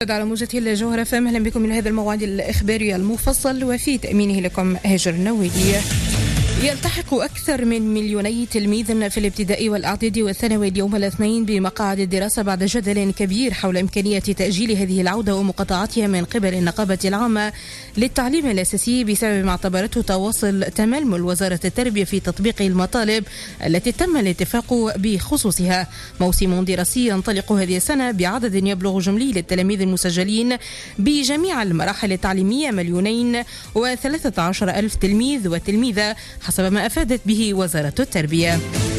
على موجة الجوهرة فم. أهلا بكم من هذا الموعد الإخباري المفصل وفي تأمينه لكم هاجر النووي. يلتحق أكثر من 2,000,000 تلميذ في الابتدائي والإعدادي والثانوي اليوم الاثنين بمقاعد الدراسة بعد جدل كبير حول إمكانية تأجيل هذه العودة ومقاطعتها من قبل النقابة العامة للتعليم الأساسي بسبب ما اعتبرته تواصل تململ وزارة التربية في تطبيق المطالب التي تم الاتفاق بخصوصها. موسم دراسي ينطلق هذه السنة بعدد يبلغ جملي للتلاميذ المسجلين بجميع المراحل التعليمية 2,013,000 تلميذ وتلميذة حسب ما أفادت به وزارة التربية.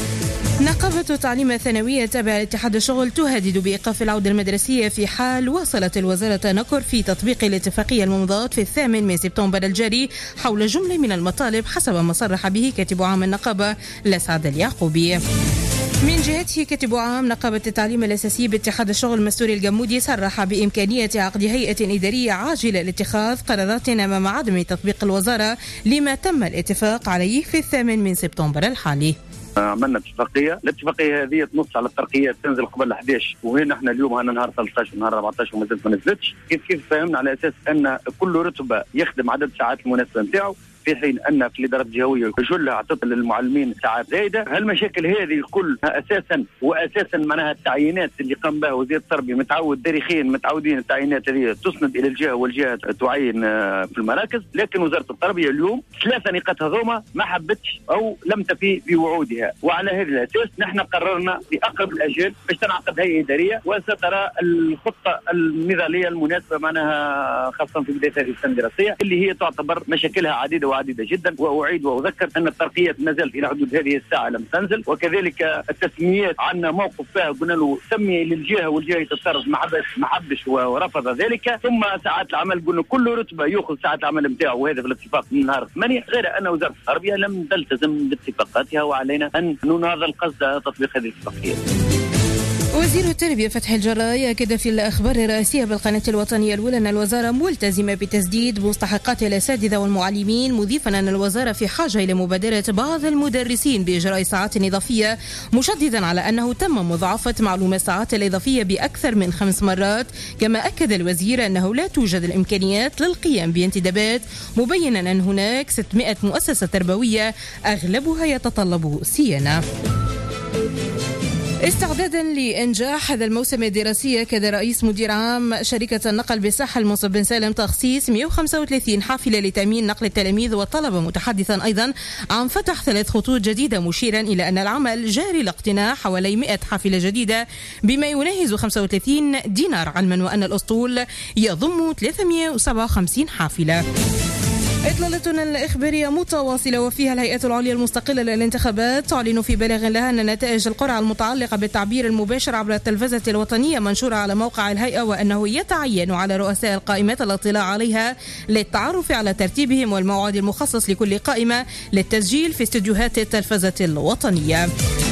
نقابة التعليم الثانوي تابع لاتحاد الشغل تهدد بإيقاف العودة المدرسية في حال واصلت الوزارة تنكر في تطبيق الاتفاقية الممضاة في 8 سبتمبر الجاري حول جملة من المطالب حسب ما صرح به كاتب عام النقابة لسعد اليعقوبي. من جهته كاتب عام نقابة التعليم الأساسي باتحاد الشغل مستوري الجمودي صرح بإمكانية عقد هيئة إدارية عاجلة لاتخاذ قرارات أمام عدم تطبيق الوزارة لما تم الاتفاق عليه في 8 سبتمبر الحالي. عملنا الاتفاقية هذه تنص على الترقيات تنزل قبل 11 وهنا احنا اليوم هنا نهار 13 ونهار 14 وما زلت ما نزلتش. كيف فهمنا على أساس أن كل رتبة يخدم عدد ساعات المناسبة نتاعو، في حين أن في الإدارات الجهوية جلها عطت للمعلمين ساعات زايدة. هالمشاكل هذه كلها أساسا معناها التعيينات اللي قام بها وزير التربية تاريخيا متعودين التعيينات هذه تسند إلى الجهة والجهة تعين في المراكز، لكن وزارة التربية اليوم 3 نقاط هذوما ما حبتش أو لم تفي بوعودها، وعلى هذا الأساس نحن قررنا في أقرب الأجال باش تنعقد هيئة إدارية وسترى الخطة النضالية المناسبة معناها خاصة في بداية هذه السنة الدراسية اللي هي تعتبر مشاكلها عديدة جدا. وأعيد وأذكر أن الترقيات ما زالت إلى حدود هذه الساعة لم تنزل، وكذلك التسميات عندنا موقف فيها قلنا له سمي للجهة والجهة تتصرف ما حبش ورفض ذلك. ثم ساعات العمل قلنا كل رتبة يأخذ ساعات العمل نتاعه، وهذا في الاتفاق من نهار 8، غير أن وزارة التربية لم تلتزم باتفاقاتها وعلينا أن نناظر قصد تطبيق هذه الاتفاقيات. وزير التربية فتحي الجراي أكد في الأخبار الرئيسية بالقناة الوطنية الأولى أن الوزارة ملتزمة بتسديد مستحقات الأساتذة والمعلمين، مضيفا أن الوزارة في حاجة إلى مبادرة بعض المدرسين بإجراء ساعات إضافية، مشددا على أنه تم مضاعفة معلومة الساعات الإضافية بأكثر من 5 مرات. كما أكد الوزير أنه لا توجد الإمكانيات للقيام بانتدابات، مبينا أن هناك 600 مؤسسة تربوية أغلبها يتطلب صيانة. استعدادا لإنجاح هذا الموسم الدراسي أكد رئيس مدير عام شركة النقل بالساحل منصف بن سالم تخصيص 135 حافلة لتأمين نقل التلاميذ والطلبة، متحدثا أيضا عن فتح 3 خطوط جديدة، مشيرا إلى أن العمل جاري لاقتناء حوالي 100 حافلة جديدة بما يناهز 35 دينار علما، وأن الأسطول يضم 357 حافلة. إطلالتنا الإخبارية متواصلة وفيها الهيئة العليا المستقلة للانتخابات تعلن في بلاغ لها أن نتائج القرعة المتعلقة بالتعبير المباشر عبر التلفزة الوطنية منشورة على موقع الهيئة، وأنه يتعين على رؤساء القائمات الاطلاع عليها للتعرف على ترتيبهم والموعد المخصص لكل قائمة للتسجيل في استديوهات التلفزة الوطنية.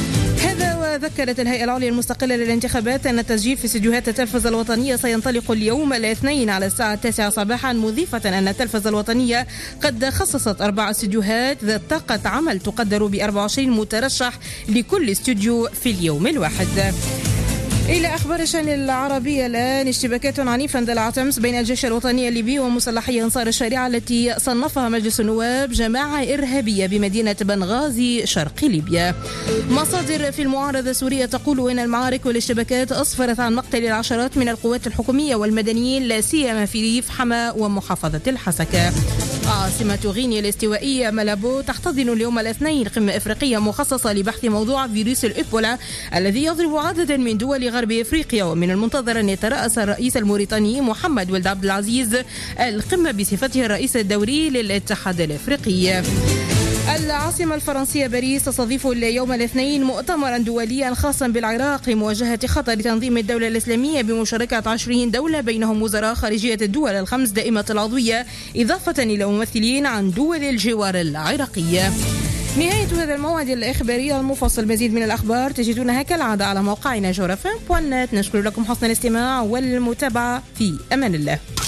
ذكرت الهيئة العليا المستقلة للانتخابات أن التسجيل في استديوهات التلفزة الوطنية سينطلق اليوم الاثنين على الساعة 9 صباحا، مضيفة أن التلفزة الوطنية قد خصصت 4 استديوهات ذات طاقة عمل تقدر ب24 مترشح لكل استوديو في اليوم الواحد. إلى أخبار الشأن العربية الآن. اشتباكات عنيفة اندلعت أمس بين الجيش الوطني الليبي ومسلحي أنصار الشريعة التي صنفها مجلس النواب جماعة إرهابية بمدينة بنغازي شرق ليبيا. مصادر في المعارضة السورية تقول إن المعارك والاشتباكات أسفرت عن مقتل العشرات من القوات الحكومية والمدنيين، لا سيما في ريف حما ومحافظة الحسكة. عاصمة غينيا الاستوائية مالابو تحتضن اليوم الاثنين قمة إفريقية مخصصة لبحث موضوع فيروس الإيبولا الذي يضرب عددا من دول غرب إفريقيا، ومن المنتظر أن يترأس الرئيس الموريتاني محمد ولد عبد العزيز القمة بصفته الرئيس الدوري للاتحاد الإفريقي. العاصمة الفرنسية باريس تستضيف اليوم الاثنين مؤتمرا دوليا خاصا بالعراق لمواجهة خطر تنظيم الدولة الإسلامية بمشاركة 20 دولة بينهم وزراء خارجية الدول الخمس دائمة العضوية، إضافة إلى ممثلين عن دول الجوار العراقية. نهاية هذا الموعد الإخباري المفصل. مزيد من الأخبار تجدونها كالعادة على موقعنا جورفم.net. نشكر لكم حسن الاستماع والمتابعة، في أمان الله.